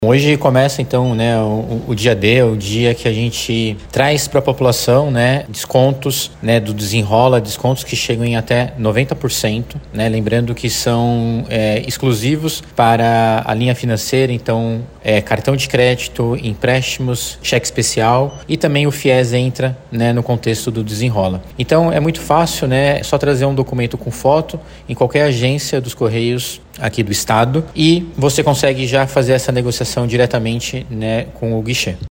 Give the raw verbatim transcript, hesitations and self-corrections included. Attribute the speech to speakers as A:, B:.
A: Hoje começa então, né, o, o dia D, o dia que a gente traz para a população, né, descontos, né, do Desenrola, descontos que chegam em até noventa por cento, né, lembrando que são é, exclusivos para a linha financeira, então é, cartão de crédito, empréstimos, cheque especial e também o FIES entra, né, no contexto do Desenrola. Então é muito fácil, né, é só trazer um documento com foto em qualquer agência dos Correios aqui do estado e você consegue já fazer essa negociação diretamente, né, com o guichê.